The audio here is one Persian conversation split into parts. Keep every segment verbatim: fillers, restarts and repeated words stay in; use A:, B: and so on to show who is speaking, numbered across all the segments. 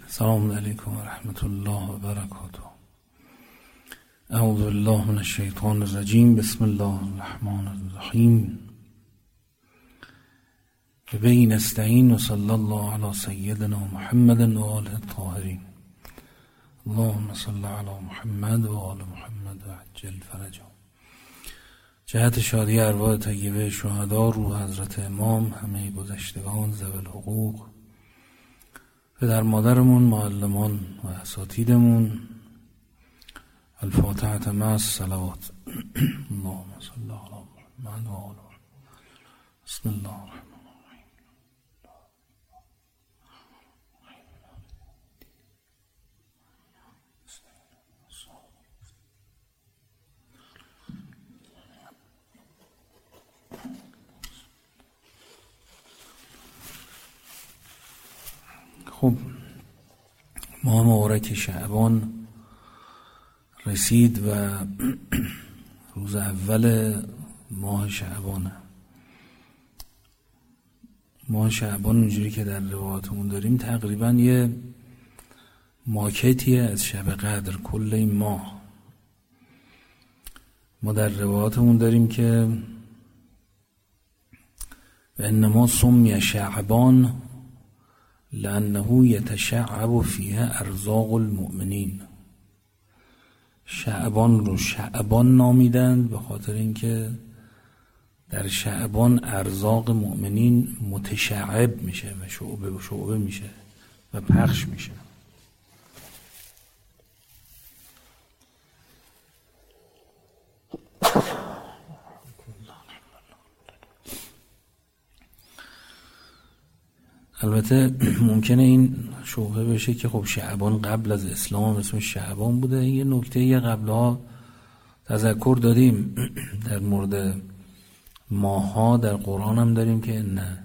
A: السلام علیکم و رحمت الله و برکاته. اعوذ بالله من الشیطان الرجیم. بسم الله الرحمن الرحیم. به نستعین و صلی الله علی سیدنا محمد و آله الطاهرین. اللهم صل علی محمد و آل محمد و عجل فرجهم. جهت شادی ارواح طیبه شهدا، روح حضرت امام، همه گذشتگان ذوی الحقوق، پدر مادرمون، معلمان و اساتیدمون. الفاتحه مع الصلوات. اللهم صل علی محمد و آل محمد. بسم الله الرحمن الرحیم. خب، ماه مبارک شعبان رسید و روز اول ماه شعبانه. ماه شعبان اونجوری که در روایاتمون داریم تقریبا یه ماکتیه از شب قدر کل این ماه. ما در روایاتمون داریم که و انما سمی شعبان لأنه یتشعب فیه ارزاق المؤمنین. شعبان رو شعبان نامیدند به خاطر اینکه در شعبان ارزاق مؤمنین متشعب میشه و شعبه و شعبه میشه و پخش میشه. البته ممکنه این شبهه بشه که خب شعبان قبل از اسلام اسم شعبان بوده. یه نکته یه قبلها تذکر دادیم در مورد ماها در قرآن هم داریم که نه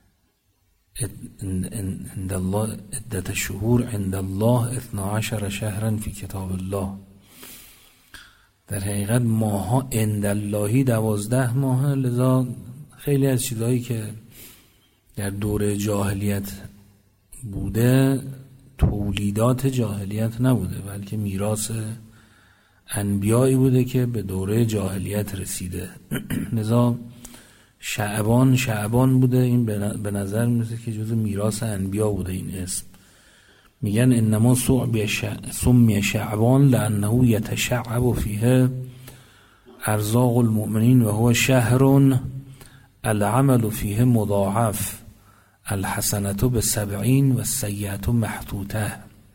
A: عند الله عدت الشهور عند الله اثنا عشر شهرا فی کتاب الله. در حقیقت ماها عند اللهی دوازده ماه، لذا خیلی از چیزهایی که در دوره جاهلیت بوده تولیدات جاهلیت نبوده، بلکه میراث انبیایی بوده که به دوره جاهلیت رسیده. لذا شعبان شعبان بوده. این به نظر میرسه که جزء میراث انبیا بوده این اسم. میگن انما سمی شعبان لانه یتشعب فیه ارزاق المؤمنین و هو شهر العمل فیه مضاعف، الحسنة بسبعین و السیئة محطوطه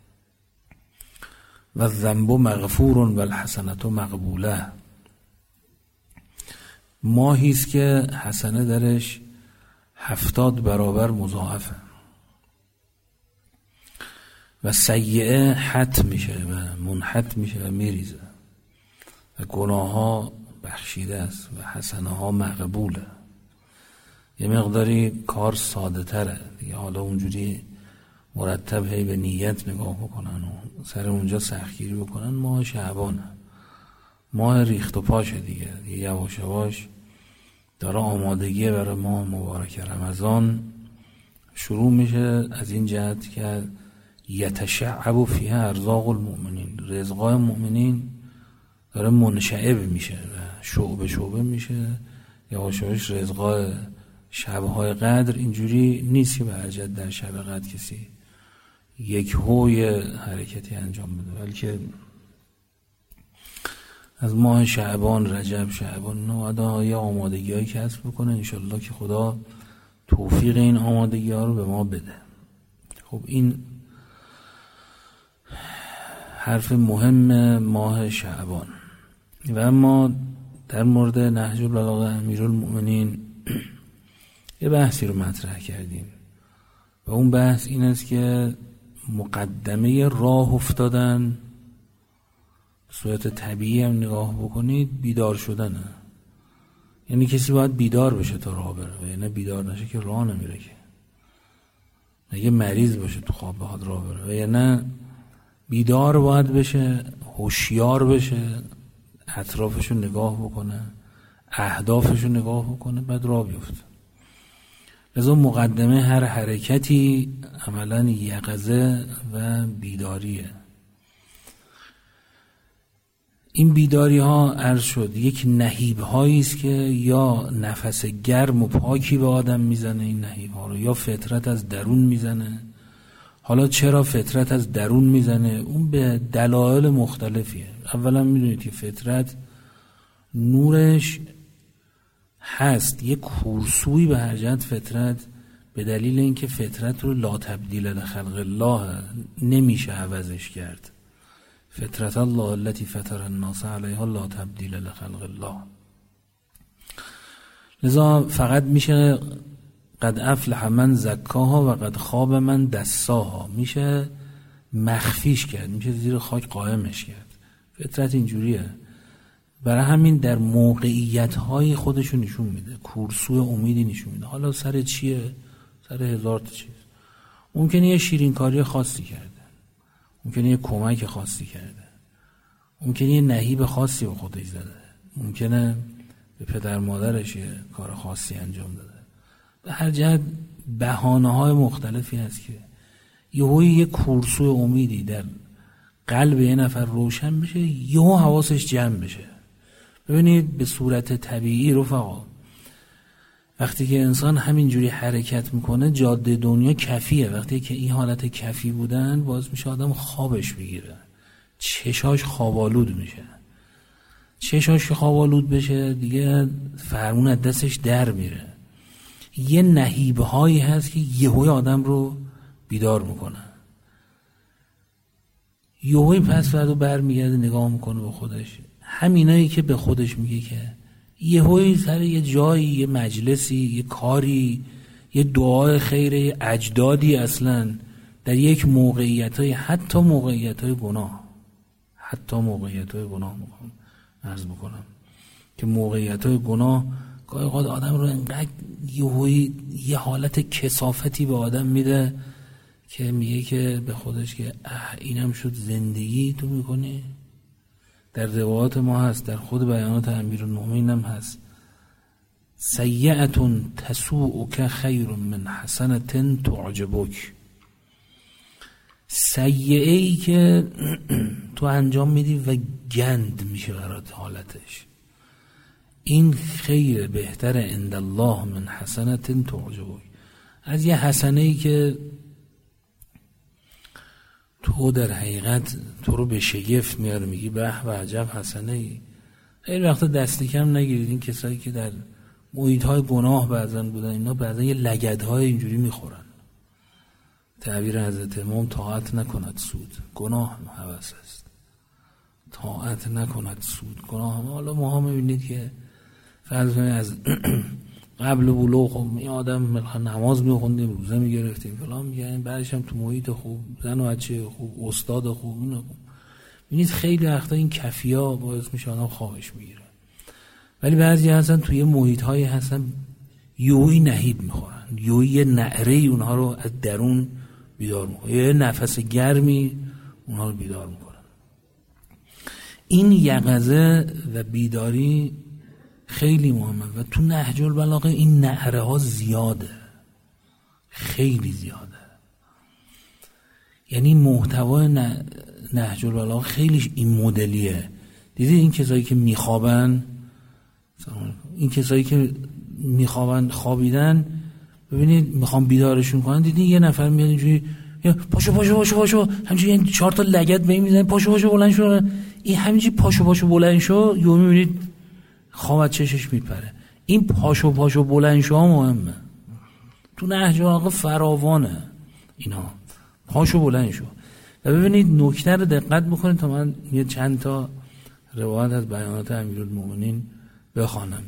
A: و الذنب مغفور و الحسنة مقبوله. ماهیست که حسنه درش هفتاد برابر مضاعفه و سیئه حت میشه و منحت میشه و میریزه و گناه ها بخشیده است و حسنه ها مقبوله. یه مقداری کار ساده تره دیگه. حالا اونجوری مرتب هی به نیت نگاه بکنن و سر اونجا سختگیری بکنن. ماه شعبانه، ماه ریخت و پاشه دیگه. دیگه یواش یواش داره آمادگی برای ماه مبارک رمضان شروع میشه. از این جهت که یتشعب فیه ارزاق المؤمنین، رزقای مؤمنین داره منشعب میشه و شعبه شعبه میشه. یواش یواش رزقای شبهای قدر اینجوری نیست که به حرجت در شب قدر کسی یک هوی حرکتی انجام بده، بلکه از ماه شعبان، رجب، شعبان نوعدا یه آمادگی هایی کسب بکنه انشالله که خدا توفیق این آمادگی ها رو به ما بده. خب این حرف مهم ماه شعبان. و اما در مورد نهج البلاغه امیرالمؤمنین یه بحثی رو مطرح کردیم و اون بحث این است که مقدمه راه افتادن صورت طبیعی هم نگاه بکنید بیدار شدنه. یعنی کسی باید بیدار بشه تا راه بره، یعنی بیدار نشه که راه نمیره. که اگه مریض باشه تو خواب بخواد راه بره، و یعنی بیدار باید بشه، هوشیار بشه، اطرافشو نگاه بکنه، اهدافشو نگاه بکنه، بعد راه بیفته. لذا مقدمه هر حرکتی عملاً یقظه و بیداریه. این بیداری ها عرض شد یک نهیب هایی است که یا نفس گرم و پاکی به آدم میزنه این نهیب ها رو، یا فطرت از درون میزنه. حالا چرا فطرت از درون میزنه؟ اون به دلایل مختلفیه. اولا میدونید که فطرت نورش هست، یک کورسوی به هر جهت فطرت، به دلیل اینکه فطرت رو لا تبدیل لخلق الله، نمیشه عوضش کرد. فطرت الله التي فطر الناس علیها لا تبدیل لخلق الله. لذا فقط میشه قد افلح من زکاها و قد خاب من دساها، میشه مخفیش کرد، میشه زیر خاک قائمش کرد. فطرت اینجوریه. برای همین در موقعیت های خودشو نشون میده، کورسوی امیدی نشون میده. حالا سر چیه؟ سر هزار تا چیز. ممکنه یه شیرینکاری خاصی کرده، ممکنه یه کمک خاصی کرده، ممکنه یه نهیب خاصی به خودش زده، ممکنه به پدر مادرش یه کار خاصی انجام داده. به هر جهت بهانه‌های مختلفی هست که یهو یه کورسوی امیدی در قلب یه نفر روشن بشه، یهو حواسش جمع بشه. ببینید به صورت طبیعی رفقا، وقتی که انسان همینجوری حرکت میکنه جاده دنیا کفیه. وقتی که این حالت کفی بودن باز میشه آدم خوابش بگیره، چشاش خوابالود میشه. چشاش خوابالود بشه دیگه فرمون از دستش در میره. یه نهیبه هایی هست که یهوی آدم رو بیدار میکنه. یهوی پس فردا برمیگرده نگاه میکنه به خودش. همینایی که به خودش میگه که یهوی سر یه جایی، یه مجلسی، یه کاری، یه دعای خیر اجدادی، اصلا در یک موقعیتای، حتی موقعیتای گناه، حتی موقعیتای گناه میکنم عرض بکنم که موقعیتای گناه گاهی اوقات آدم رو انقدر یهوی یه حالت کثافتی به آدم میده که میگه که به خودش که اه اینم شد زندگی تو میکنی. در روایات ما هست، در خود بیانات امیرالمومنین هم هست، سیئتون تسوءک خیر من حسنة تعجبک. سیئه ای که تو انجام میدی و گند میشه برات حالتش، این خیر بهتر عند الله من حسنة تعجبک. از یه حسنه ای که تو در حقیقت تو رو به شگفت میاره، میگی به و عجب حسنه ای. خیلی وقتا دست کم نگیرید این کسایی که در محیط های گناه بعضن بودن، اینا بعضا یه لگدهای اینجوری میخورن. تعبیر حضرت امام طاعت نکند سود، گناه هوس است. طاعت نکند سود، گناه. حالا ما هم میبینید که فرض کنید از قبل بلوغ خب این آدم نماز میخوندیم، روزه میگرفتیم فلان میگن، بعدش هم تو محیط خوب، زن و بچه خوب، استاد خوب، اینا خوب. ببینید خیلی وقتا این کفیا باعث میشه آدم خوابش میگیره. ولی بعضی هستن توی محیط هایی هستن یوی نهیب میخورن، یوی یه نعره اونها رو از درون بیدار میکنه، یه نفس گرمی اونها رو بیدار میکنن. این یقظه و بیداری خیلی مهمه و تو نهج البلاغه این نعره ها زیاده، خیلی زیاده. یعنی محتوای نهج البلاغه خیلی این مدلیه. دیدید این کسایی که میخوابن، این کسایی که میخوابن خوابیدن، ببینید میخوام بیدارشون کنن، دیدید یه نفر میاد اینجوری پاشو پاشو پاشو پاشو همینجوری چهار تا لگد به این میزنه، پاشو پاشو بلند شو، این همینجوری پاشو پاشو بلند شو، یهو میبینید خواب از چشش میپره. این پاشو پاشو بلند شو مهمه، تو نهج البلاغه فراوانه اینا، پاشو بلند شو. و ببینید نکته رو دقت بکنید تا من یه چند تا روایت از بیانات امیرالمومنین بخوانم.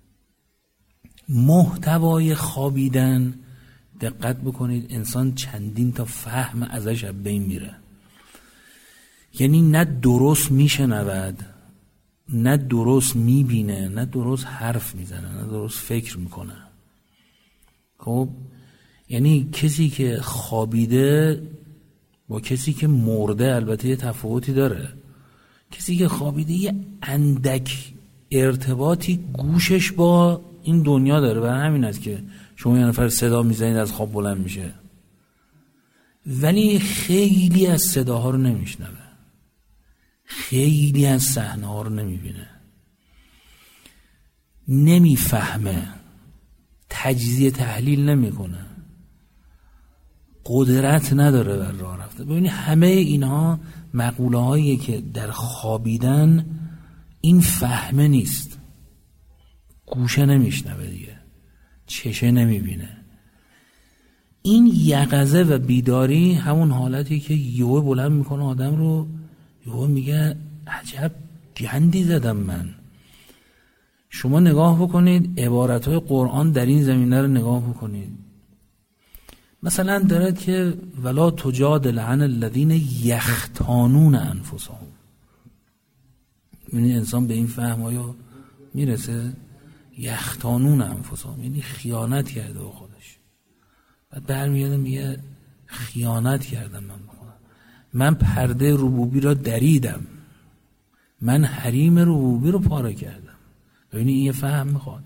A: محتوای خوابیدن دقت بکنید، انسان چندین تا فهم ازش از بین میره. یعنی نه درست میشنود، نه درست میبینه، نه درست حرف میزنه، نه درست فکر میکنه. خب یعنی کسی که خوابیده با کسی که مرده البته یه تفاوتی داره. کسی که خوابیده یه اندک ارتباطی گوشش با این دنیا داره، برای همین است که شما یه نفر صدا میزنید از خواب بلند میشه، ولی خیلی از صداها رو نمیشنوه، خیلی از صحنه ها رو نمیبینه، نمیفهمه، تجزیه تحلیل نمیکنه، قدرت نداره بر راه رفته. ببینید همه اینها مقوله هایی که در خوابیدن این فهمه نیست، گوشه نمیشنوه دیگه، چشه نمیبینه. این یقظه و بیداری همون حالتی که یهو بلند میکنه آدم رو، یهو میگه عجب گندی زدم من. شما نگاه بکنید عبارتهای قرآن در این زمینه رو نگاه بکنید. مثلا دارد که ولا تجادل عن الذین یختانون انفسهم. یعنی انسان به این فهم آیا میرسه؟ یختانون انفسهم یعنی خیانت کرده به خودش. بعد برمیاده میگه خیانت کردم من به خودم، من پرده ربوبی را دریدم، من حریم ربوبی رو پاره کردم. ببینید این یه فهم میخواد،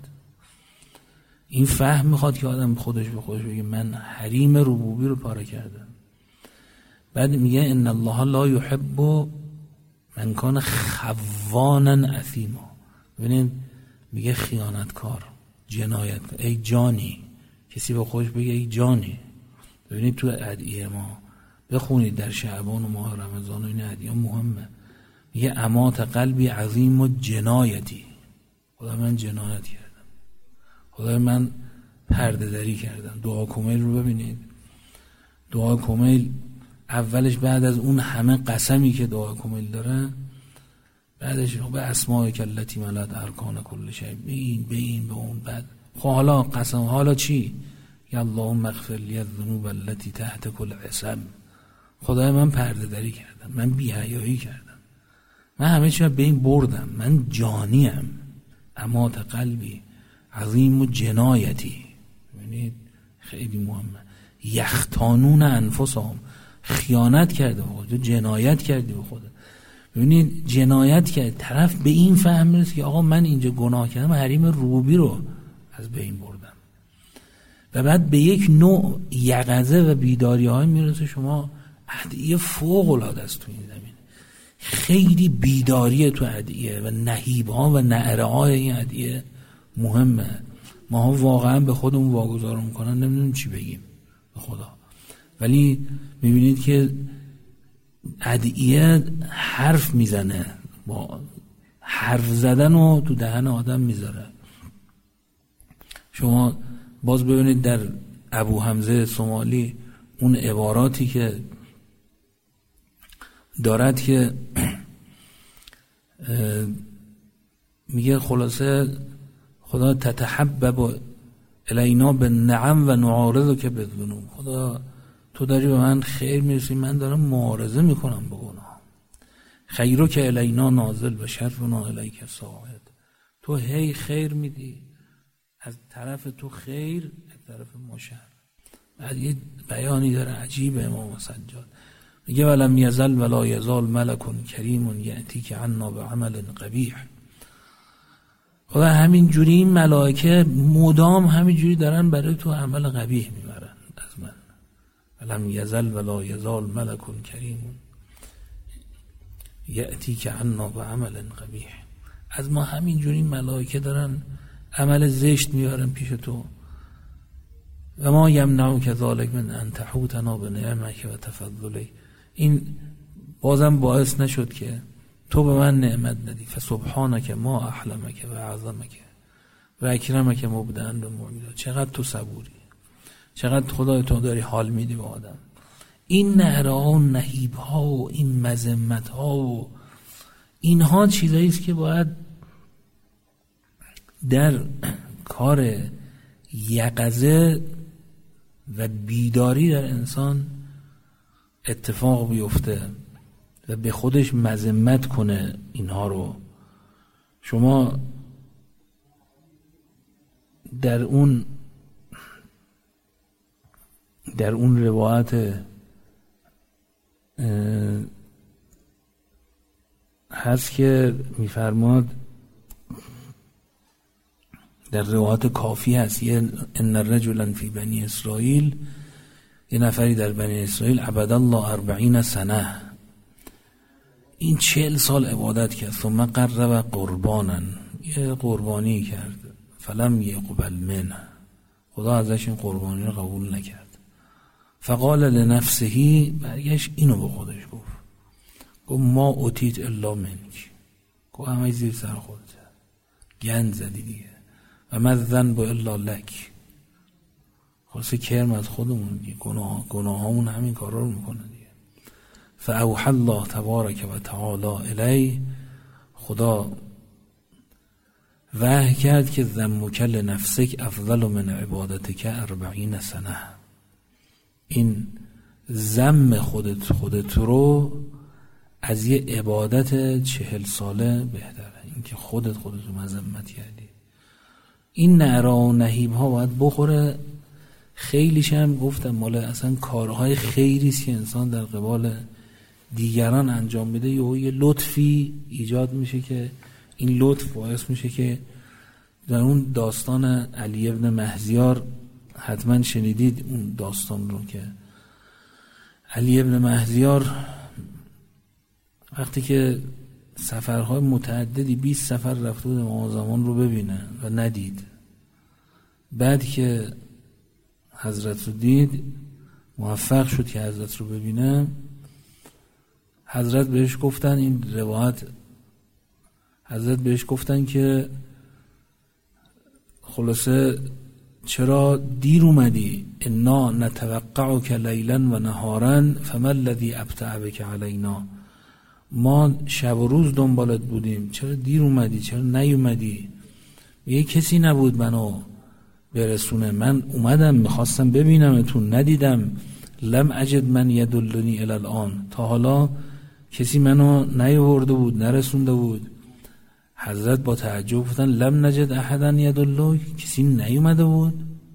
A: این فهم میخواد که آدم خودش به خودش بگه من حریم ربوبی رو پاره کردم. بعد میگه ان الله لا یحب من کان خوانا اثیما. ببینید میگه خیانتکار، جنایت، ای جانی، کسی به خودش بگه ای جانی. ببینید تو ادعیه ما بخونید در شعبان و ماه رمضان و این ادعیه مهمه. میگه امات قلبی عظیم و جنایتی، خدا من جنایت کردم، خدا من پرده دری کردم. دعا کمیل رو ببینید، دعا کمیل اولش بعد از اون همه قسمی که دعا کمیل داره، بعدش به اسماء کلتی ملت ارکان کل شی، به این به این به اون. بعد خب حالا قسم، حالا چی؟ یا اللهم اغفر لی الذنوب التي تحت کل عصم. خدای من پرده دری کردم، من بی‌حیایی کردم، من همه چی به این بردم، من جانیم. امات قلبی عظیم و جنایتی. ببینید خیلی مهمه. یختانون انفسهم، خیانت کرده به خود، جنایت کردی به خود. ببینید جنایت کرد، طرف به این فهم میرسه که آقا من اینجا گناه کردم، حریم ربوبی رو از بین بردم. و بعد به یک نوع یقظه و بیداری های میرسه. شما ادعیه فوق العاده است تو این زمین، خیلی بیداریه تو ادعیه و نهیب ها و نعره های این ادعیه مهمه. ما ها واقعا به خودمون واگذار میکنن، نمیدونیم چی بگیم به خدا، ولی میبینید که ادعیه حرف میزنه، با حرف زدن رو تو دهن آدم میذاره. شما باز ببینید در ابو حمزه سومالی اون عباراتی که دارد که میگه خلاصه خدا تتحبب الینا بالنعم و نعارض که بالذنوب. خدا تو داری به من خیر میرسی، من دارم معارضه میکنم به گناه. خیرو که الینا نازل و شرفنا الیک صاعد. تو هی خیر میدی، از طرف تو خیر، از طرف ما شر. بعد یه بیانی داره عجیب امام سجاد، میگه ولم یزل ولا یزال ملک کریم یأتی که عنا به عمل قبیح. خدا همین جوری این ملائکه مدام همین جوری دارن برای تو عمل قبیح میبرن از من. ولم یزل ولا یزال ملک کریم یأتی که عنا به عمل قبیح. از ما همین جوری ملائکه دارن عمل زشت میارن پیش تو. و ما یمنعک ذلک من ان تحوطنا بنعمک و تفضلی. این بازم باعث نشد که تو به من نعمت ندی. فسبحانک ما احلمک و اعظمک و اکرمک مبدأ به معیدا. چقدر تو صبوری، چقدر خدای تو داری حال میدی به آدم. این نعره ها و نهیب ها و این مذمت ها و اینها چیزایی است که باید در کار یقظه و بیداری در انسان اتفاق بیفته و به خودش مذمت کنه اینها رو. شما در اون در اون روایت هست که میفرماد در روایات کافی هست یه ان رجلا فی بنی اسرائیل، یه نفری در بنی اسرائیل عبد الله اربعین سنه، این چهل سال عبادت کرد، ثم قرب قربانا، یه قربانی کرد، فلم یقبل منه، خدا ازش این قربانی رو قبول نکرد. فقال لنفسه، برگشت اینو به خودش گفت، گفت ما اوتیت الا منک، گفت همه زیر سر خودت، گند زدی دیگه، و من ذنب الا لک، خلاصه کرم از خودمون دیگه، گناه گناهامون همین کارا رو میکنه دیگه. فاوحى الله تبارک و تعالی الی، خدا وحی کرد که ذمک لنفسک افضل من عبادتک اربعین سنه، این ذم خودت خودت رو از یه عبادت چهل ساله بهتره، این که خودت خودت رو مذمت کردی. این نعرا و نهیب ها باید بخوره، خیلیش هم گفتم مال اصلا کارهای خیریست که انسان در قبال دیگران انجام میده، یه لطفی ایجاد میشه که این لطف باعث میشه که در اون داستان علی ابن مهزیار حتما شنیدید اون داستان رو، که علی ابن مهزیار وقتی که سفرهای متعددی بیست سفر رفته بود امام زمان رو ببینه و ندید، بعد که حضرت رو دید موفق شد که حضرت رو ببینه، حضرت بهش گفتن این روایت، حضرت بهش گفتن که خلاصه چرا دیر اومدی، انا نتوقعک لیلا و نهارا فما الذی ابطأ بک علینا، ما شب و روز دنبالت بودیم، چرا دیر اومدی، چرا نیومدی؟ یه کسی نبود منو برسونه، من اومدم میخواستم ببینمتون ندیدم، لم اجد من یدلنی الی الان، تا حالا کسی منو نیاورده بود نرسونده بود. حضرت با تعجب گفتن لم نجد احدا یدلک، کسی نیومده بود؟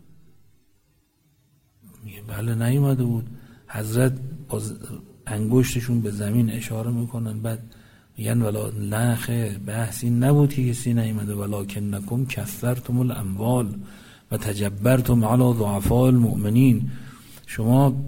A: میگه بله نیومده بود. حضرت با انگشتشون به زمین اشاره میکنن، بعد میگن ولا نه خیر، بحثی نبود که کسی نیومده، ولکنکم کثرتم الاموال و تجبرتم علی ضعفاء المؤمنین، شما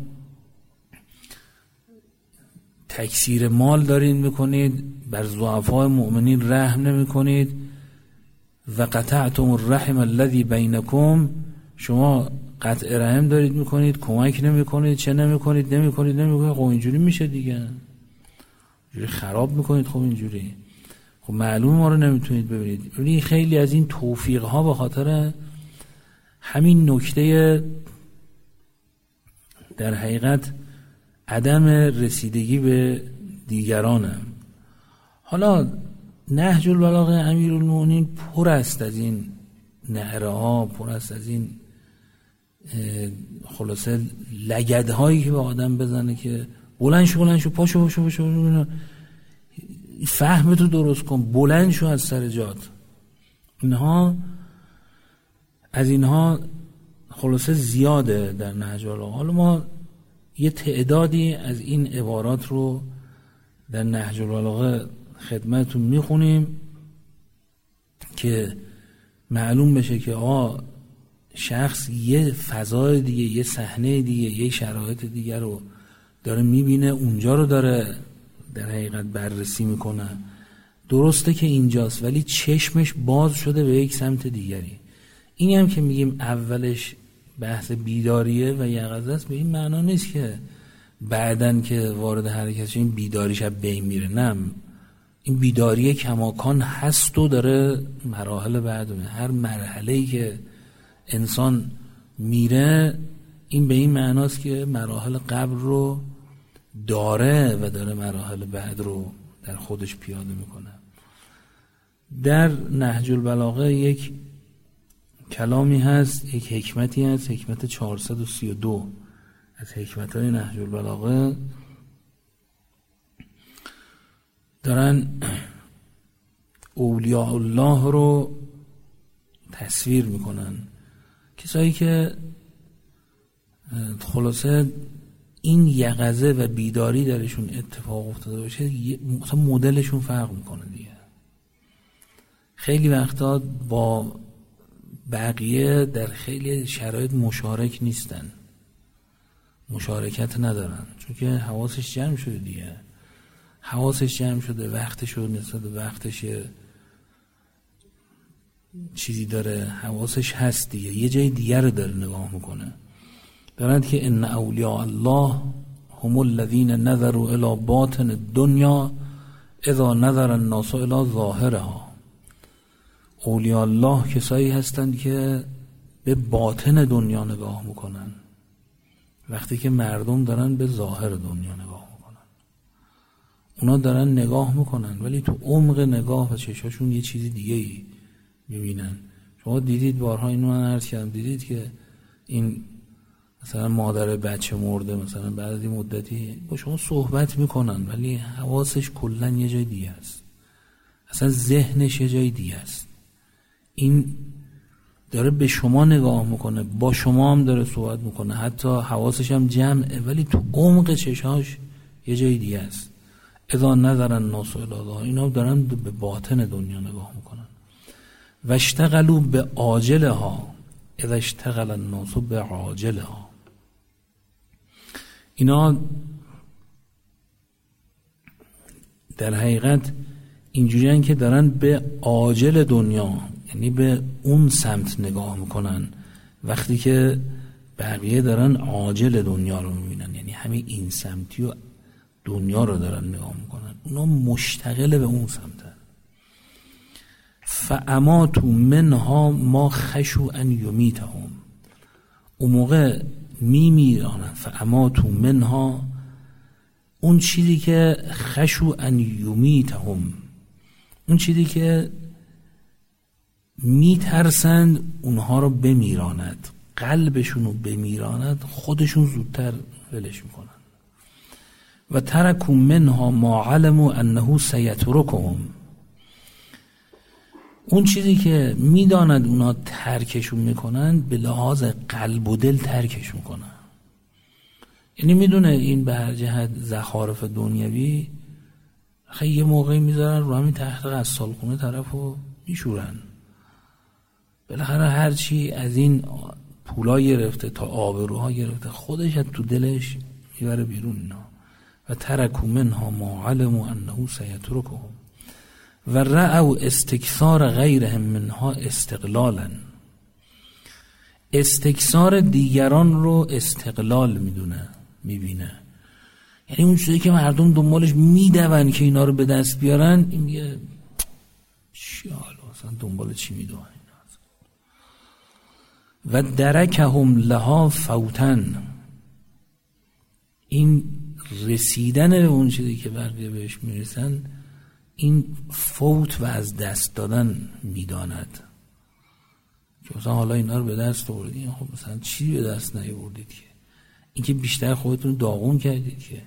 A: تکثیر مال دارین میکنید، بر ضعفاء مؤمنین رحم نمیکنید، و قطعتم الرحم الذی بینکم، شما قطع رحم دارید میکنید، کمک نمیکنید، چه نمیکنید نمیکنید نمیکنید خب اینجوری میشه دیگه، اینجوری خراب میکنید. خب اینجوری خب معلوم ما رو نمیتونید ببینید. یعنی خیلی از این توفیق ها به خاطر همین نکته در حقیقت عدم رسیدگی به دیگرانه. حالا نهج البلاغه امیرالمومنین پر است از این نعره ها، پر است از این خلاصه لگد هایی که به آدم بزنه که بلند شو بلند شو پاشو پاشو پاشو، فهمتو درست کن، بلند شو از سر جات. اینها از اینها خلاصه زیاده در نهج البلاغه. حالا ما یه تعدادی از این عبارات رو در نهج البلاغه خدمتتون میخونیم که معلوم بشه که آقا شخص یه فضای دیگه، یه صحنه دیگه، یه شرایط دیگه رو داره میبینه، اونجا رو داره در حقیقت بررسی میکنه. درسته که اینجاست ولی چشمش باز شده به یک سمت دیگری. اینی هم که میگیم اولش بحث بیداریه و یقظه است، به این معنا نیست که بعدن که وارد حرکت شد این بیداریش از بین میره. نه، این بیداری کماکان هست و داره مراحل بعد، هر مرحله‌ای که انسان میره این به این معناست که مراحل قبل رو داره و داره مراحل بعد رو در خودش پیاده میکنه. در نهج البلاغه یک کلامی هست، یک حکمتی هست، حکمت چهارصد و سی و دو از حکمت‌های نهج البلاغه، دارن اولیاء الله رو تصویر میکنن، کسایی که خلاصه این یقظه و بیداری درشون اتفاق افتاده باشه، مثلا مدلشون فرق میکنه دیگه. خیلی وقتا با بقیه در خیلی شرایط مشارک نیستن، مشارکت ندارن، چون که حواسش جمع شده دیگه، حواسش جمع شده، وقتش رو نسبت وقتش چیزی داره، حواسش هست دیگه، یه جای دیگر رو داره نگاه میکنه. دارند که ان اولیاء الله هم الذین نظروا الی باطن الدنیا اذا نظر الناس الی ظاهرها. اولیاء الله کسایی هستند که به باطن دنیا نگاه میکنن، وقتی که مردم دارن به ظاهر دنیا نگاه میکنن. اونا دارن نگاه میکنن ولی تو عمق نگاه و چشاشون یه چیزی دیگه ای میبینن. شما دیدید بارها اینو من عرض کردم، دیدید که این مثلا مادر بچه مرده مثلا بعد از این مدتی با شما صحبت میکنن ولی حواسش کلن یه جای دیگه است، اصلا ذهنش یه جای دیگه است. این داره به شما نگاه میکنه، با شما هم داره صحبت میکنه، حتی حواسش هم جمعه ولی تو عمق چشاش یه جای دیگه است. اذا نظر الناس الی الله، اینا دارن به باطن دنیا نگاه میکنن. و اشتغلوا به عاجلها اذا اشتغل الناس به عاجلها. اینا در حقیقت اینجوریان که دارن به عاجل دنیا، یعنی به اون سمت نگاه میکنن، وقتی که بقیه دارن عاجل دنیا رو میبینن، یعنی همین این سمتی و دنیا رو دارن نگاه میکنن، اونا مشتغل به اون سمتن. فاماتوا منها ما خشوا ان یمیتهم، اون موقع میمیرانن. فاماتوا منها، اون چیزی که خشوا ان یمیتهم، اون چیزی که میترسند اونها رو بمیراند، قلبشون رو بمیراند، خودشون زودتر ولش میکنن. و ترکوا منها ما علموا انه سیترکهم، اون چیزی که میداند اونا ترکشون میکنن به لحاظ قلب و دل ترکش میکنن. یعنی میدونه این به هر جهت زخارف دنیوی خیلی یه موقعی میذارن رو همین تحت غسالخونه طرفو میشورن، بالاخره هرچی از این پولا گرفته تا آبروها گرفته خودش از تو دلش میبره بیرون اینا. و ترکوا منها ما علموا انه سیترکهم و رأوا استکثار غیرهم منها استقلالا، استکثار دیگران رو استقلال میدونه، میبینه. یعنی اون چیزی که مردم دنبالش میدون که اینا رو به دست بیارن، این میگه چی حالا اصلا دنبال چی میدون. و درکهم لها فوتن، این رسیدن به اون چیزی که بقیه بهش میرسن این فوت و از دست دادن میداند. که مثلا حالا اینا رو به دست آوردید، خب مثلا چی به دست نیاوردید که این که بیشتر خودتون داغون کردید که.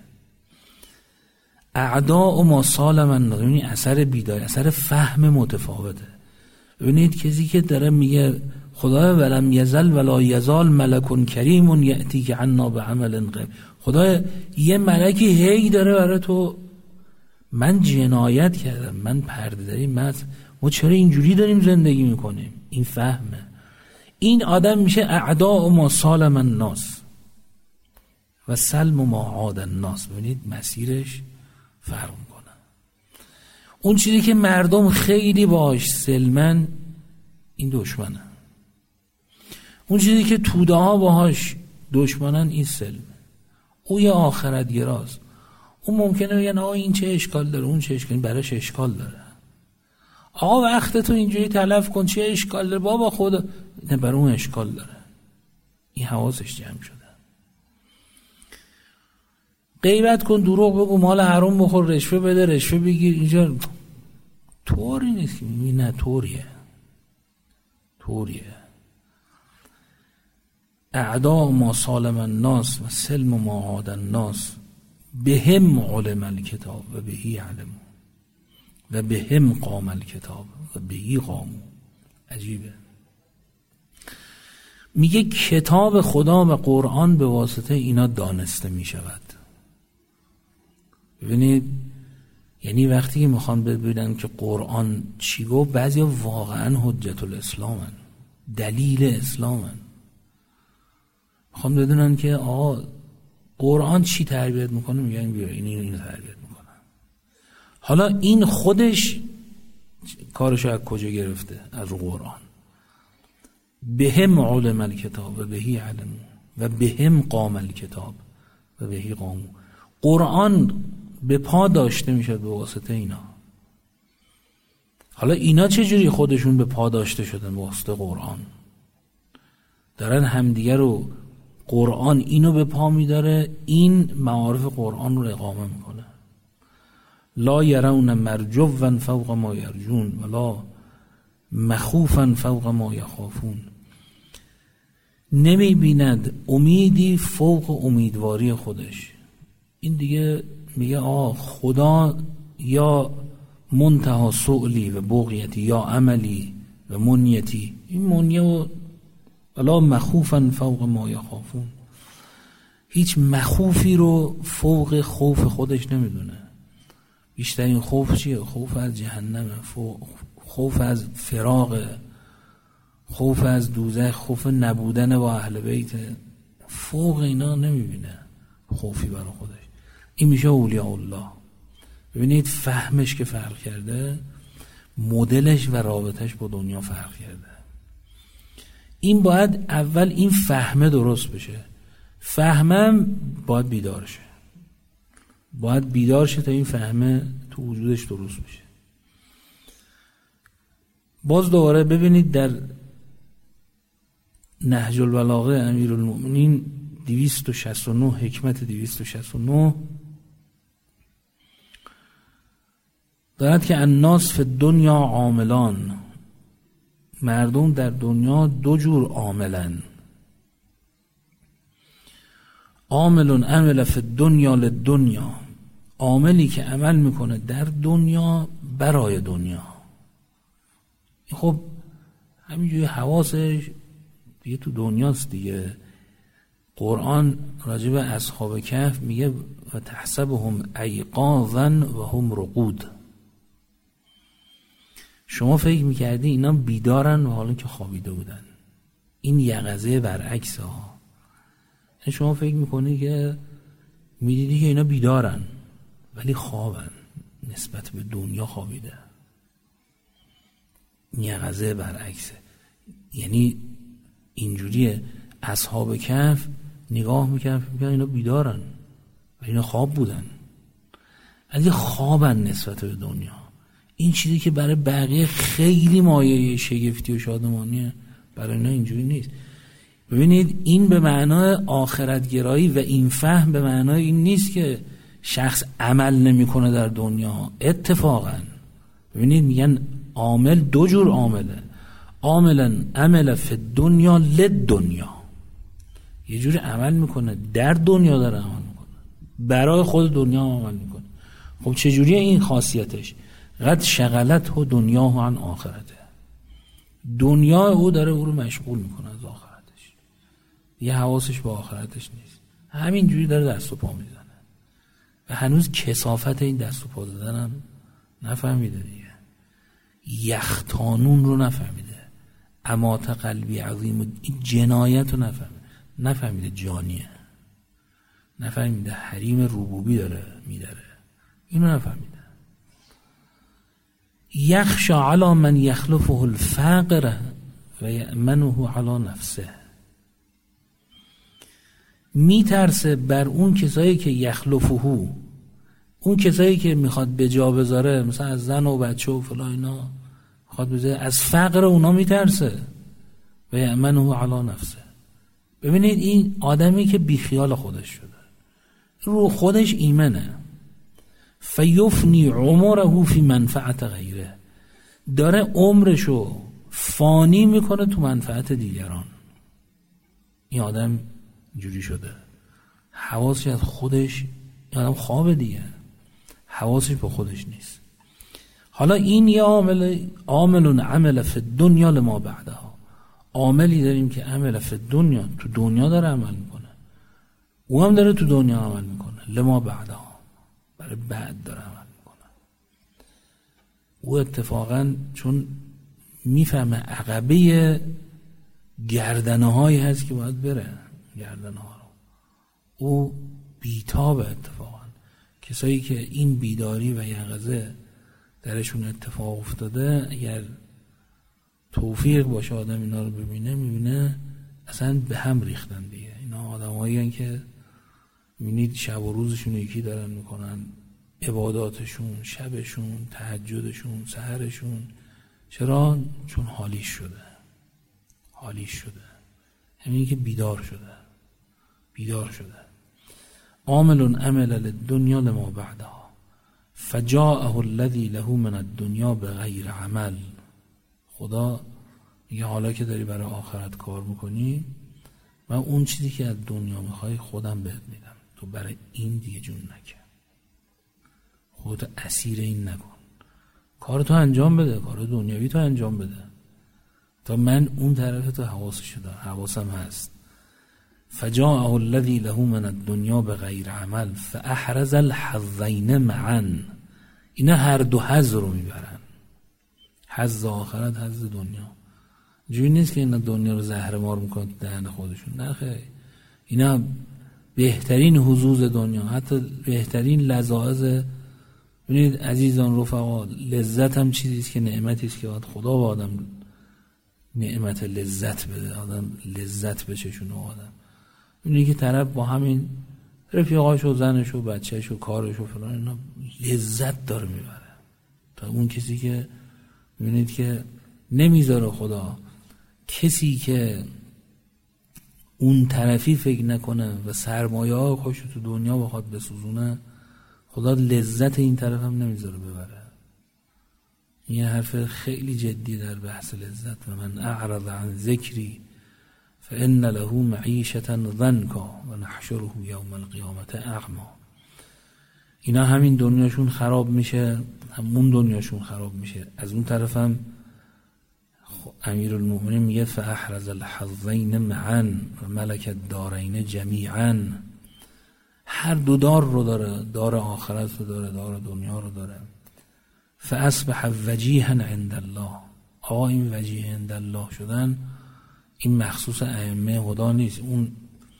A: اعداء ما سالمن، یعنی اثر بیداری، اثر فهم متفاوته. ببینید کسی که داره میگه خدای ولم یزل ولا یزال ملک کریم یأتی که عنا به عمل قیم، خدای یه ملکی هی داره برای تو، من جنایت کردم، من پرده داریم، من ما چرا اینجوری داریم زندگی میکنیم. این فهمه. این آدم میشه اعداء ما سالم الناس و سلم ما عاد الناس. ببینید مسیرش فرق میکنه. اون چیزی که مردم خیلی باش سلمن، این دشمنه. اون چیزی که توده ها باهاش دشمنن، این سلمه. او یه آخرت گراست. اون ممکنه بگن آقا این چه اشکال داره، اون چه اشکال، براش اشکال داره. آقا وقت تو اینجوری تلف کن، چه اشکال داره بابا، خدا نه، برای اون اشکال داره. این حواسش جمع شده. غیبت کن، دروغ بگو، مال حرام بخور، رشوه بده، رشوه بگیر، اینجا طوری نیست که میگی نه طوریه طوریه. اعداء ما سالم الناس و سلم ما عاد الناس بهم علم الکتاب و بهی علم و بهم قام الکتاب و بهی قامو. عجیبه. میگه کتاب خدا و قرآن به واسطه اینا دانسته میشود. ببینید یعنی وقتی که میخوان ببینن که قرآن چی گفت، بعضیا واقعا حجت الاسلامن، دلیل اسلامن. میخوام بدونن که آقا قرآن چی تربیت میکنه، میگن بیا این اینو تربیت میکنه. حالا این خودش کارشو از کجا گرفته؟ از رو قرآن. بهم علم الکتاب و بهی علمو و بهم قام الکتاب و بهی قامو. قرآن به پا داشته میشه به واسطه اینا. حالا اینا چجوری خودشون به پا داشته شدن؟ به واسطه قرآن. دارن همدیگه رو، قرآن اینو به پا میداره، این معارف قرآن رو اقامه میکنه. لا یرون مرجوا فوق ما یرجون ولا مخوفا فوق ما یخافون. نمی بیند امیدی فوق امیدواری خودش. این دیگه میگه آه خدا یا منتها سؤلی و بغیتی یا عملی و منیتی. این منیه و ولا مخوفا فوق ما یخافون، هیچ مخوفی رو فوق خوف خودش نمیدونه. بیشترین خوف چیه؟ خوف از جهنمه، خوف از فراق، خوف از دوزخ، خوف نبودن با اهل بیت. فوق اینا نمیبینه خوفی برای خودش. این میشه اولیاء الله. ببینید فهمش که فرق کرده، مدلش و رابطش با دنیا فرق کرده. این باید اول این فهمه درست بشه. فهمم باید بیدار شه، باید بیدار شه تا این فهمه تو وجودش درست بشه. باز دوباره ببینید در نهج البلاغه امیرالمؤمنین دویست و شصت و نه، حکمت دویست و شصت و نه دارد که الناس فی الدنیا عاملان. مردم در دنیا دو جور عاملن. عامل عمل فی الدنیا للدنیا، عاملی که عمل میکنه در دنیا برای دنیا. خب همینجوری حواسش دیگه تو دنیاست دیگه. قرآن راجع به اصحاب کهف میگه و تحسبهم ایقاظا و هم رقود. شما فکر میکردی اینا بیدارن و حالا که خوابیده بودن. این یقظه برعکس ها. شما فکر میکنی که میدیدی که اینا بیدارن ولی خوابن، نسبت به دنیا خوابیده. یقظه برعکسه. یعنی اینجوریه اصحاب کهف نگاه میکنن میگن اینا بیدارن و اینا خواب بودن ولی خوابن نسبت به دنیا. این چیزی که برای بقیه خیلی مایه شگفتی و شادمانیه، برای اینا اینجوری نیست. ببینید این به معنای آخرتگرایی و این فهم به معنای این نیست که شخص عمل نمیکنه در دنیا. اتفاقا ببینید میگن عامل دو جور عامله. عاملا عمل فی الدنیا للدنیا، یه جوری عمل میکنه در دنیا داره عمل میکنه، برای خود دنیا عمل میکنه. خب چجوریه این خاصیتش؟ قد شغلت و دنیا عن آخرته. دنیا او داره او رو مشغول میکنه از آخرتش، یه حواسش به آخرتش نیست. همین جوری داره دست و پا میزنه و هنوز کثافت این دست و پا زدنم نفهمیده دیگه. یختانون رو نفهمیده، امات قلبی عظیم، این جنایت رو نفهمیده. نفهمیده جانیه، نفهمیده حریم ربوبی داره میداره، اینو نفهمیده. یخشا علی من یخلفه الفقر و یأمنه علی نفسه. میترسه بر اون کسایی که یخلفه، اون کسایی که میخواد به جا بذاره، مثلا از زن و بچه و فلان اینا میخواد بذاره، از فقر اونا میترسه. و یأمنه علی نفسه. ببینید این آدمی که بیخیال خودش شده، رو خودش ایمنه، فیفنی عمره فی منفعت غیره، داره عمرشو فانی میکنه تو منفعت دیگران. این آدم جوری شده، حواسش از خودش، این آدم خوابه دیگه، حواسش به خودش نیست. حالا این یه عامل، عامل عمل فی الدنیا لما بعدها. عاملی داریم که عمل فی الدنیا، تو دنیا داره عمل میکنه، او هم داره تو دنیا عمل میکنه، لما بعدها، برای بعد داره عمل میکنه. او اتفاقا چون میفهمه عقبه گردنه هایی هست که باید بره، گردنه ها رو. او بیتاب اتفاقا کسایی که این بیداری و یقظه درشون اتفاق افتاده، اگر توفیق باشه آدم اینا رو ببینه، میبینه اصلا به هم ریختن دیگه. اینا آدم هایی هن که میبینید شب و روزشون یکی دارن میکنن، عباداتشون، شبشون، تهجدشون، سحرشون. چرا؟ چون حالیش شده، حالیش شده، همین که بیدار شده، بیدار شده. عامل عمل للدنیا لما بعدها فجاءه الذي له من الدنیا بغیر عمل. خدا میگه حالا که داری برای آخرت کار میکنی، من اون چیزی که از دنیا میخوای خودم بهت میدم، تو برای این دیگه جون نکن، خودت اسیر این نکن، کار تو انجام بده، کار دنیاوی تو انجام بده تا من اون طرف تو حواسش دارم، حواسم هست. فجاءه الذي له من الدنیا بغیر عمل فاحرز الحظین معا. اینا هر دو حظ رو میبرن، حظ آخرت، حظ دنیا. جوری نیست که اینا دنیا رو زهر مار میکنن دهن خودشون، نه خیر. اینا بهترین حظوظ دنیا، حتی بهترین لذاذ. ببینید عزیزان رفقا، لذت هم چیزیست که نعمتی است که باید خدا به آدم نعمت لذت بده، آدم لذت بچشونه. آدم ببینید که طرف با همین رفیقاش و زنش و بچهش و کارش و فلان اینا لذت داره میبره، تا اون کسی که ببینید که نمیذاره خدا کسی که اون طرفی فکر نکنه و سرمایه ها خوش تو دنیا بخواد بسوزونه، خدا لذت این طرف هم نمیذاره ببره. این حرف خیلی جدی در بحث لذت. و من اعرض عن ذکری فان له معیشة ضنکا و نحشره یوم القیامة اعمی. اینا همین دنیاشون خراب میشه، همون دنیاشون خراب میشه. از اون طرف هم امیرالمؤمنین میگه فاحرز الحظین معا و ملک الدارین جمیعا. هر دو دار رو داره، دار آخرت رو داره، دار دنیا رو داره. فاصبح وجیها عند الله. آقا این وجیه عند الله شدن این مخصوص ائمه هدا نیست، اون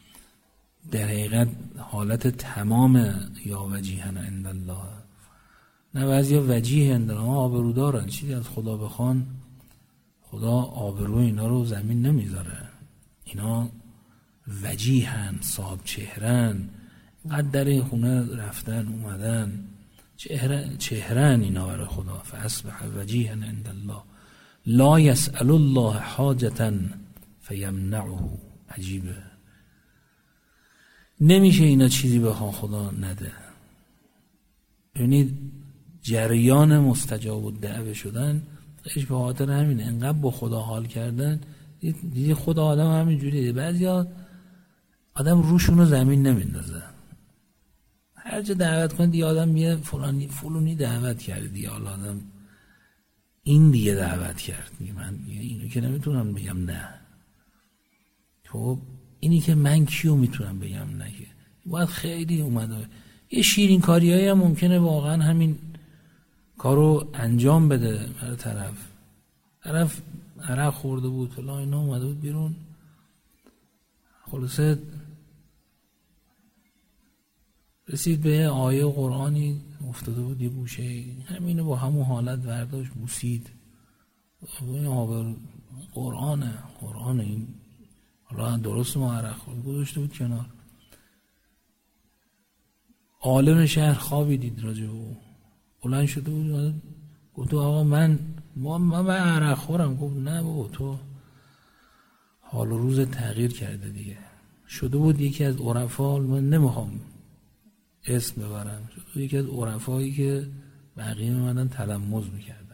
A: در حقیقت حالت تمام یا وجیها عند الله. نه بعضیا وجیه عند الله آبرو دارن، چیزی از خدا بخوان خدا آبرو اینا رو زمین نمیذاره. اینا وجیهن، صاحب چهرن، قد در این خونه رفتن اومدن، چهره چهرن اینا برای خدا. فاصبح وجیها عند الله لا يسأل الله حاجة فیمنعه. عجیبه، نمیشه اینا چیزی بخوان خدا نده. ببینید جریان مستجاب الدعوه شدن ایش به خاطر همینه، انقدر با خدا حال کردن دیگه خدا آدم همین جوریه. بعضیا آدم روشونو زمین نمیندازه، هر جا دعوت کنه دیگه آدم میگه فلانی فلانی دعوت کرد دیگه، حالا آدم این دیگه دعوت کرد دیگه، من اینو که نمیتونم بگم نه. خب اینی که من کیو میتونم بگم نه، که باید خیلی اومده یه شیرین کاریایی هم ممکنه واقعا همین کارو انجام بده. برای طرف طرف عرق خورده بود فلان اینا، اومده بود بیرون، خلاصه رسید به آیه قرآنی افتاده بود یه گوشه، همینو با همون حالت برداشت بوسید. این آبر قرآنه، قرآنه این حالا درست ما عرق خورده گذاشته بود کنار. عالم شهر خوابی دید راجع به او، بلند شده بود گفت آقا من ما من عرق خورم. گفت نه بابا تو حال و روز تغییر کرده دیگه. شده بود یکی از عرفا، من نمیخوام اسم ببرم، شده بود یکی از عرفایی که بقیه میمدن تلمذ میکردن.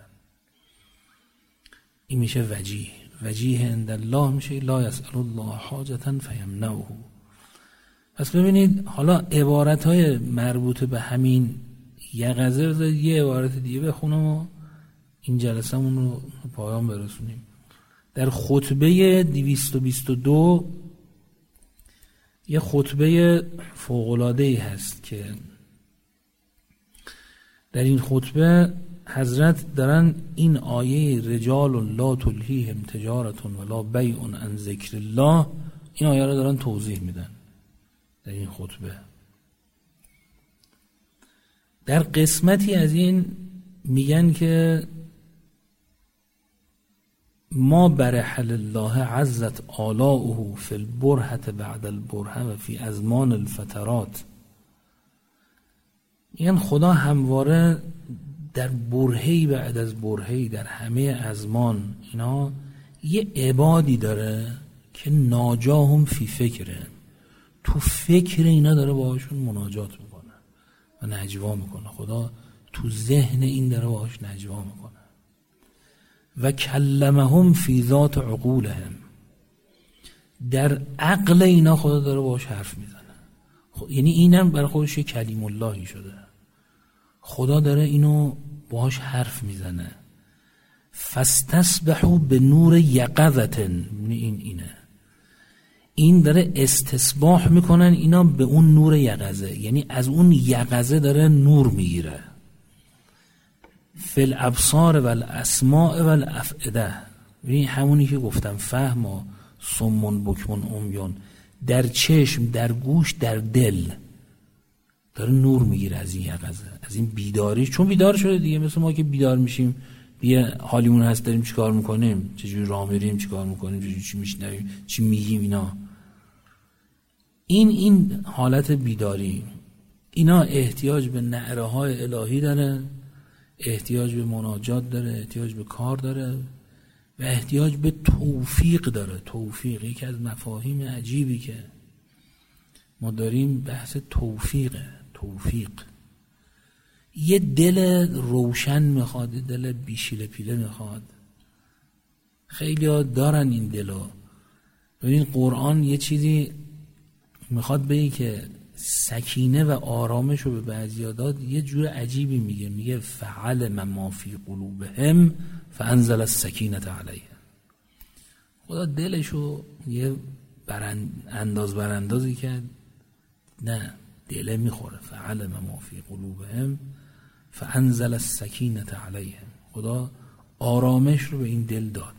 A: این میشه وجیه. وجیه عند الله میشه لا یسأل الله حاجة فیمنعه. پس ببینید حالا عبارتهای مربوط به همین یقظه، یه عبارت دیگه بخونم و این جلسه‌مون رو پایان برسونیم. در خطبه دویست و بیست و دو یه خطبه فوق‌العاده‌ای هست که در این خطبه حضرت دارن این آیه رجال لا تلهیهم تجارت ولا بیع عن ذکر الله، این آیه رو دارن توضیح میدن در این خطبه. در قسمتی از این میگن که ما برحل الله عزت آلاؤه فی البرهة بعد البرهة و فی ازمان الفترات، یعنی خدا همواره در برهه‌ای بعد از برهه‌ای در همه ازمان اینا یه عبادی داره که ناجاهم فی فکره، تو فکر اینا داره باهاشون مناجات میکنه و نجوا میکنه. خدا تو ذهن این داره باهاش نجوا میکنه. و کلمهم فی ذات عقولهم، در عقل اینا خدا داره باهاش حرف میزنه. خب یعنی اینم برای خودش کلیم اللهی شده، خدا داره اینو باهاش حرف میزنه. فاستصبحوا به نور یقظتن، این اینه این داره استصباح میکنن اینا به اون نور یقظه، یعنی از اون یقظه داره نور میگیره. فی الابصار و الاسماع و الافئده، این همونی که گفتم فهم و صمون بکمون عمیان، در چشم، در گوش، در دل داره نور میگیره از این یقظه، از این بیداری. چون بیدار شده دیگه، مثل ما که بیدار میشیم دیگه حالیمون هست، داریم چی کار میکنیم، چجوری راه میریم، چی کار میکنیم، چجوری چی میشنویم، چی میگیم، اینا این این حالت بیداری. اینا احتیاج به نعره های الهی داره، احتیاج به مناجات داره، احتیاج به کار داره و احتیاج به توفیق داره. توفیق یکی از مفاهیم عجیبی که ما داریم بحث توفیقه. توفیق یه دل روشن میخواد، دل بیشیله پیله میخواد. خیلی ها دارن این دلو. ببین قرآن یه چیزی میخواد بگه که سکینه و آرامش رو به بعضی داد، یه جور عجیبی میگه، میگه فعلم ما فی قلوبهم فانزل السکینة علیهم. خدا دلشو یه برند انداز براندازی کرد، نه دله میخوره. فعلم ما فی قلوبهم فانزل السکینة علیهم، خدا آرامش رو به این دل داد.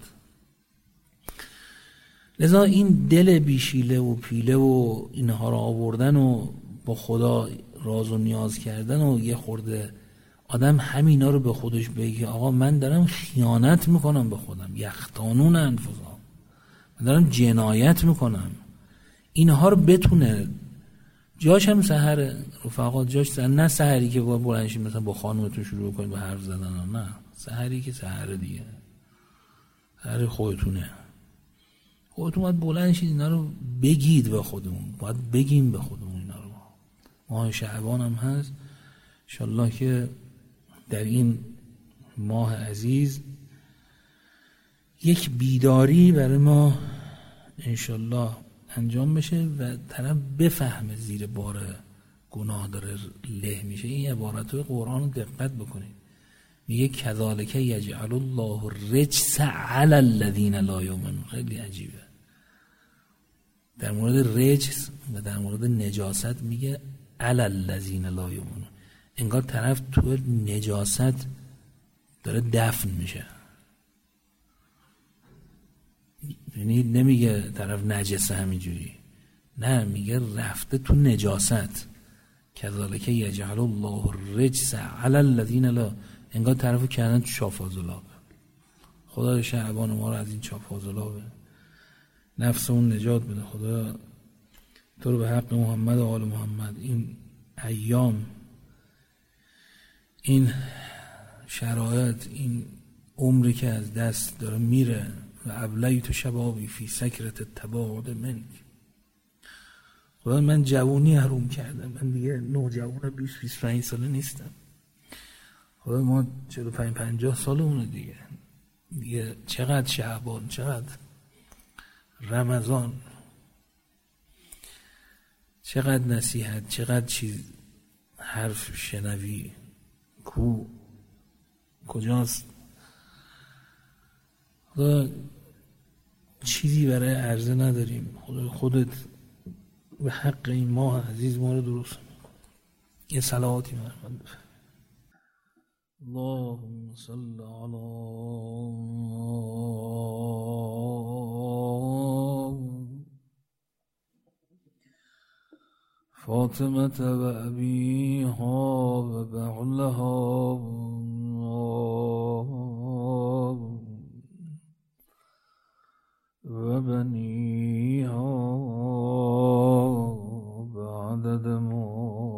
A: لذا این دل بیشیله و پیله و اینها رو آوردن و با خدا راز و نیاز کردن و یه خورده آدم همینا رو به خودش بگه آقا من دارم خیانت میکنم به خودم، یختانون انفسهم، من دارم جنایت میکنم، اینها رو بتونه. جاش هم سحر رفقا، جاش سحر، نه سحری که با بلنشی مثلا با خانومتون شروع کنید به حرف زدن، نه سحری که سحر دیگه، سحر خودتونه. خودتون باید بلند شید اینا رو بگید به خودمون، باید بگیم به خودمون اینا رو. ماه شعبان هم هست، انشالله که در این ماه عزیز یک بیداری برای ما انشالله انجام بشه و طرف بفهمه زیر بار گناه داره له میشه. این عبارتهای قرآن رو دقت بکنید، میگه کذالک یجعل الله الرجس علی الذین لا یؤمنون. خیلی عجیبه. در مورد رجس و در مورد نجاست میگه علی الذین لا یؤمنون، انگار طرف تو نجاست داره دفن میشه. یعنی نمیگه طرف نجسه همینجوری، نه میگه رفته تو نجاست. کذالک یجعل الله الرجس علی الذین لا، انگار طرفو کردن تو چاپازلاب. خدا شعبان ما رو از این چاپازلاب نفسمون نجات بده. خدا تو رو به حق محمد و آل محمد این ایام، این شرایط، این عمری که از دست داره میره و ابلیت شبابی فی سکرت التباعد منک. خدا من جوانی حروم کردم، من دیگه نوجوان بیست بیست و پنج ساله نیستم. خدا ما چهل و پنج پنجاه سالمونه دیگه. دیگه چقدر شعبان، چقدر رمضان، چقدر نصیحت، چقدر چیز حرف شنوی، کو کجاست؟ خدا چیزی برای عرضه نداریم. خدا خودت به حق این ماه عزیز ما رو درست میکن. یه صلواتی مرحمت بفرمایید. اللهم صل على فاطمة وأبيها وبعلها وبنيها بعدد ما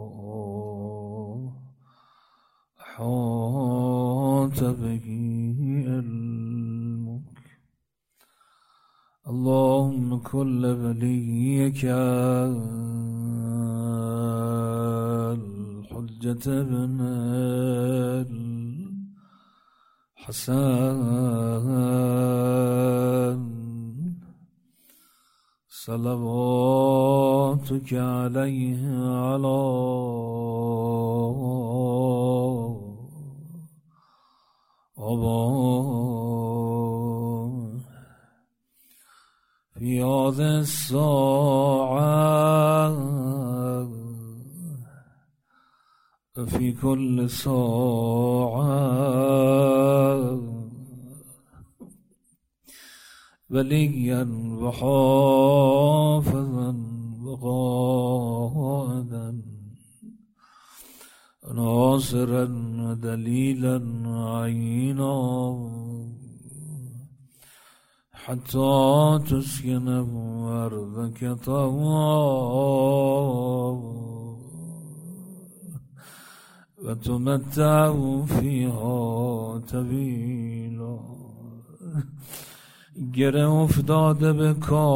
A: أحاط به علمك. اللهم كل وليك الحجة بن الحسن صلواتك عليه على أباه في هذه الساعة وفي كل ساعة وليا وحافظا وقائدا ناصرا ودليلا عينا حتى تسكنه أرضك طوعا وتمتعه فيها طویلا. گره افتاده به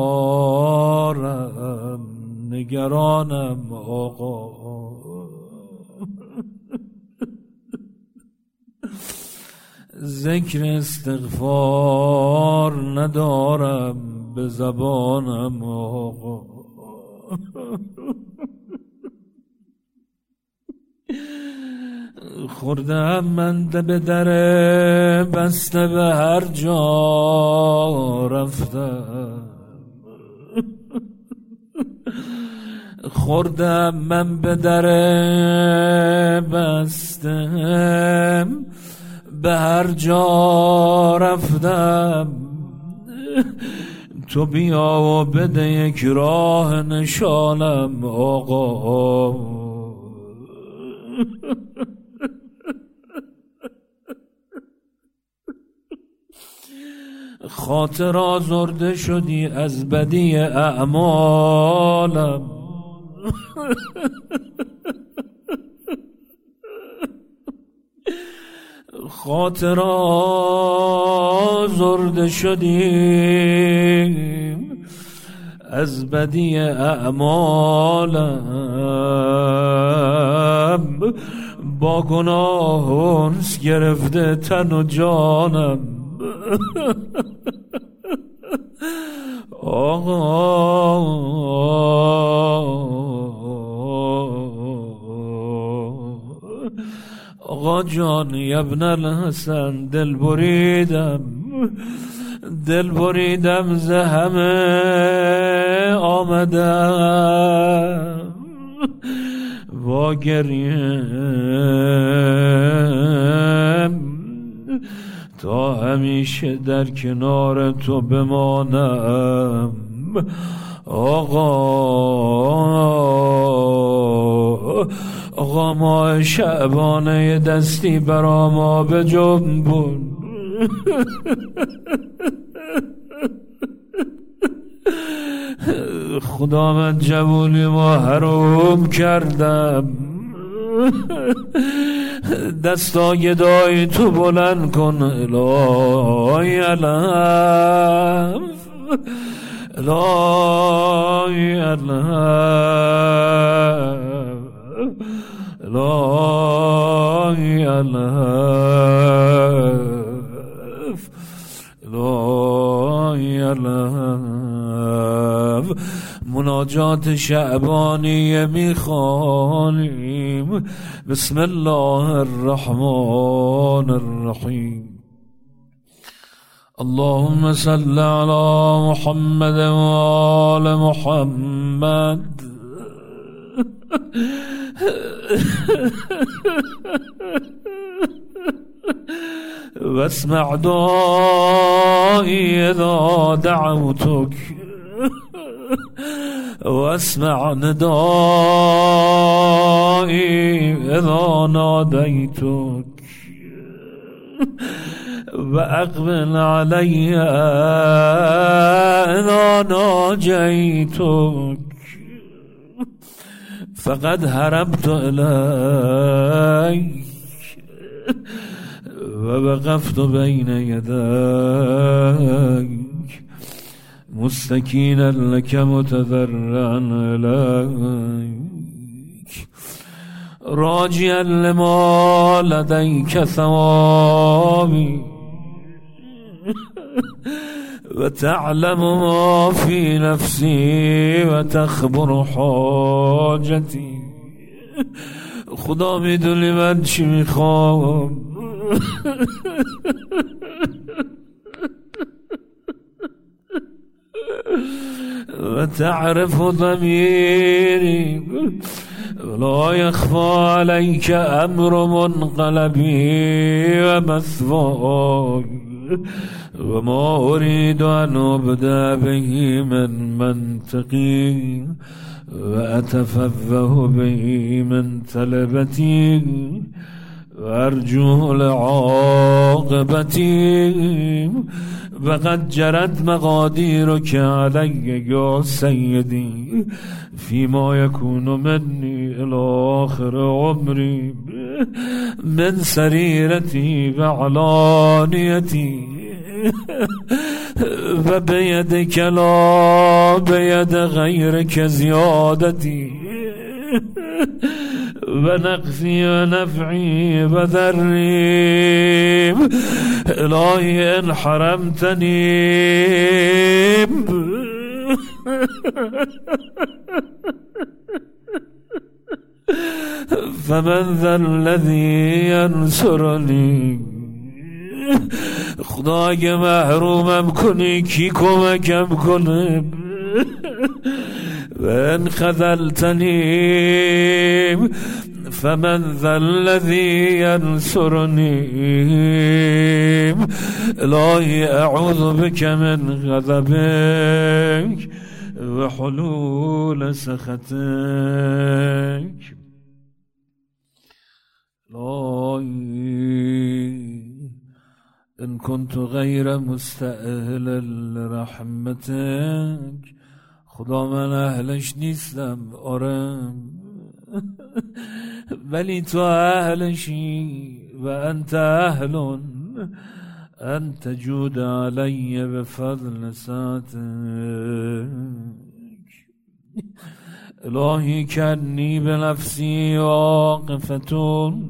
A: کارم نگرانم آقا، ذکر استغفار ندارم به زبانم آقا. خوردم من به در بسته به هر جا رفتم، خوردم من به در بسته به هر جا رفتم. تو بیا و بده یک راه نشانم آقا. خاطر آزرده شدی از بدی اعمالم، خاطر آزرده شدیم از بدی اعمالم، با گناه انس گرفته تن و جانم آقا. آقا جان ابن الحسن دل بریدم، دل بریدم ز همه آمدم با گریم تا همیشه در کنار تو بمانم آقا. آقا ماه شعبانه دستی برا ما به جنبون، خدا من جوونی ما حروم کردم، دستای دای تو بلند کن الهی علم، الهی علم، الهی علم، الهی علم. مناجات شعبانی میخوانیم. بسم الله الرحمن الرحیم. اللهم صل على محمد و آل محمد. واسمع دعائي إذا دعوتك واسمع ندائي إذا ناديتك وأقبل علي إذا ناجيتك فقد هربت إليك ووقفت بين يديك مستكينا لك متضرعا إليك راجيا لما لديك ثوابي وتعلم ما في نفسي وتخبر حاجتي. خدا میدونی من چی میخوام. وتعرف ضميري ولا يخفى عليك أمر منقلبي ومثواي وما أريد أن أبدأ به من منطقي وأتفوه به من طلبتي وأرجو لعاقبتي وقد جرت مقاديرك علي يا سيدي فيما يكون مني إلى آخر عمري من سريرتي وعلانيتي وبيدك لا بيد غيرك زيادتي ونقصي ونفعي وذري إلهي إن حرمتني فمن ذا الذي ينصرني. خدا اگه محرومم کنی کی کمکم کنه و ان خذلتنی فمن ذا الذي ينصرني. إلهي أعوذ بك من غضبك وحلول سخطك. إلهي إن كنت غير مستأهل لرحمتك خدا من اهلش نیستم آرم ولی تو اهلشی و انت اهل ان تجود علی بفضل ساتک. الهی کنی بنفسی واقفتون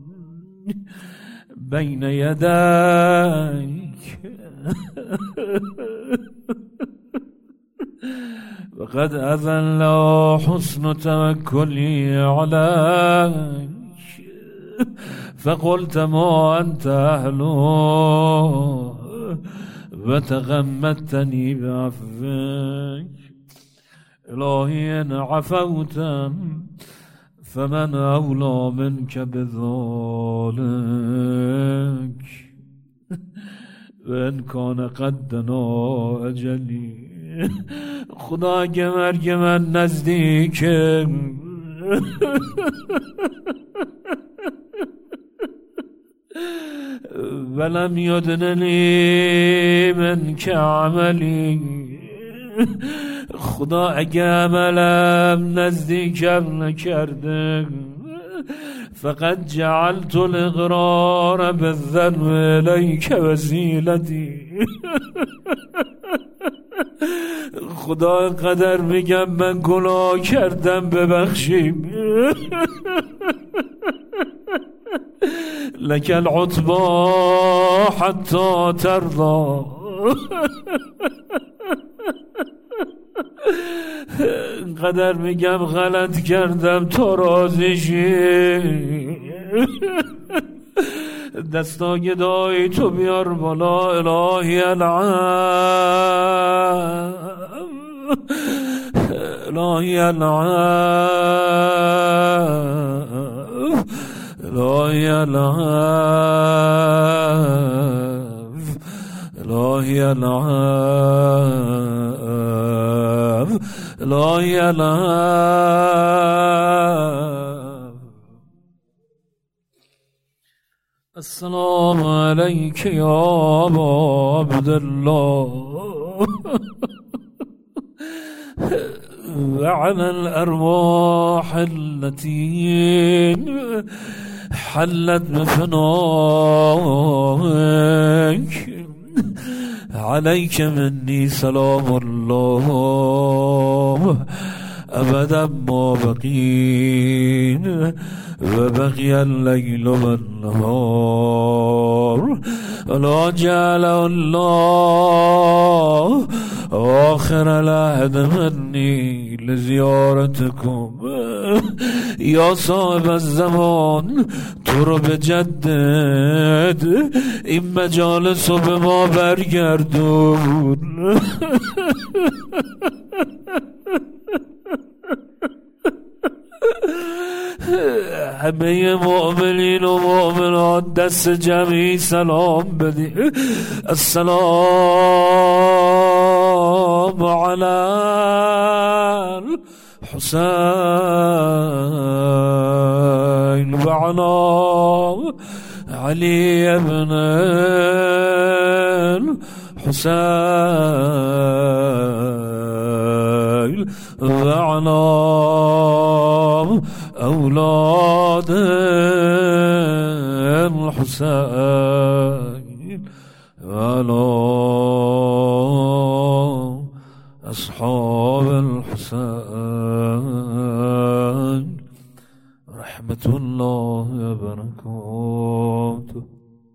A: بین یدیک وقد أذن حسن توكلي عليك فقلت ما أنت أهله وتغمدتني بعفوك. إلهي إن عفوت فمن أولى منك بذلك وإن كان قد دنا أجلي. خدا که مرگ من نزدیکه ولم یدننی من که عملی. خدا اگه عملم نزدیکم نکرده فقط جعلت الاقرار بالذنب الیک وسیلتی. خدا قدر میگم من گناه کردم ببخشیم. لك العتبى حتى ترضى. قدر میگم غلط کردم تو راضی شی. دستا گدای تو بیار بالا الهی العام الهی العام الهی العام الهی العب الهی العب. السلام علیک یا ابا عبدالله وعلى الأرواح التي حلت بفنائك عليك مني سلام الله أبدا ما بقين وبقي الليل والنهار ولا جعل الله آخر العهد مني لزيارتكم يا صاحب الزمان. تو رو بجدد این مجالس رو به ما برگردون. همه مؤمنین و مؤمنات دست جمعی سلام بدی. السلام علی الحسین و علی علی ابن الحسین و علی أولاد الحسين وعلى أصحاب الحسين رحمة الله وبركاته.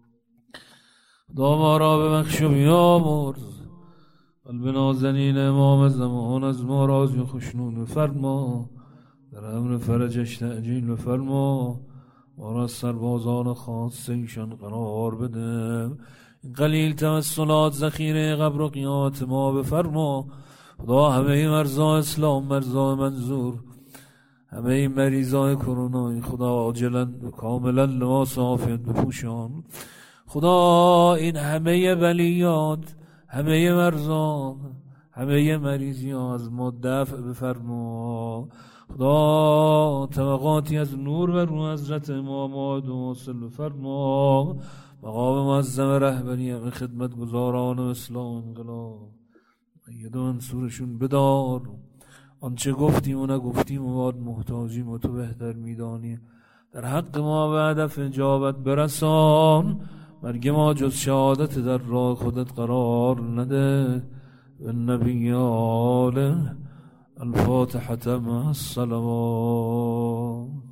A: خدا را ببخش و بیامرز. قلب نازنین امام زمان از ما راضی و خوشنود فرما. در امر فرجش تعجیل فرما. ما را سربازان خاص ایشان قرار بده. قلیل توسلات ذخیره قبر و قیامت ما بفرما. خدا همه مرزا اسلام مرزا منظور، همه مریضای کرونایی خدا عاجلا و کاملا لباس عافیت بپوشان. خدا این همه بلیات، همه مرزا، همه مریضی ها از ما دفع بفرما. خدا طبقاتی از نور بر رو حضرت امام واصل بفرما. مقام معظم رهبری همه خدمت گزاران و اسلام انقلاب اید و منصورشون بدار. آنچه گفتیم و نگفتیم و باید محتاجیم و تو بهتر میدانی. در حق ما به هدف اجابت برسان. مرگ ما جز شهادت در راه خودت قرار نده. النبی آله الفاتحة مع الصلوات.